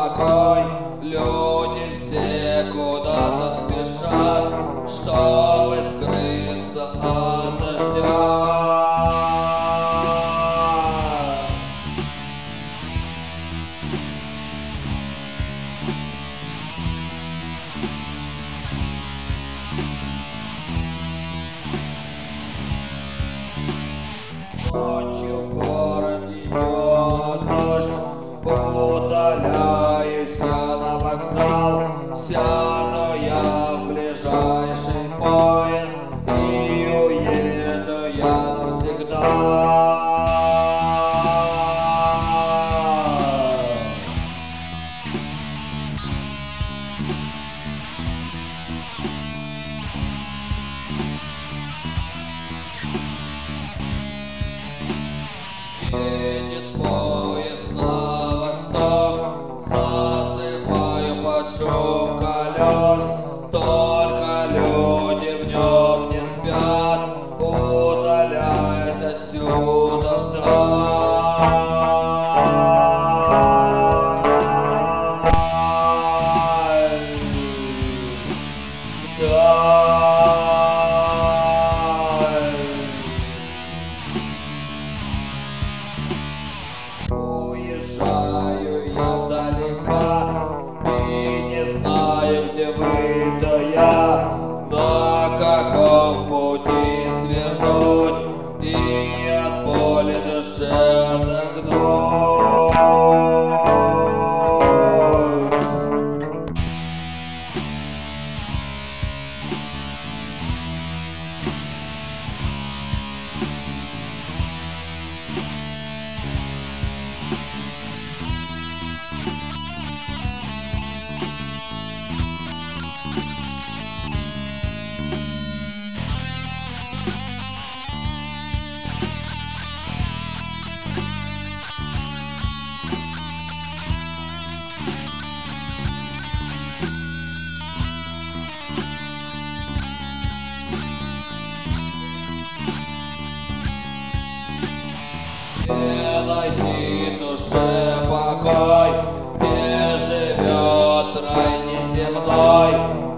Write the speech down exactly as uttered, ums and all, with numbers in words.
покой. Люди все куда-то спешат, чтобы скрыться от дождя. Ночью в городе идет дождь, удаляюсь я на вокзал, сяду я в ближайший поезд и уеду я навсегда. Едет поезд на восток, засыпаю под шум колес. Только люди в нем не спят, удаляясь отсюда вдаль. Вдаль. Уезжаю я вдалека и не знаю, где выйду я, на каком пути свернуть и от боли души отдохнуть. Где найти душе покой, где живет рай неземной?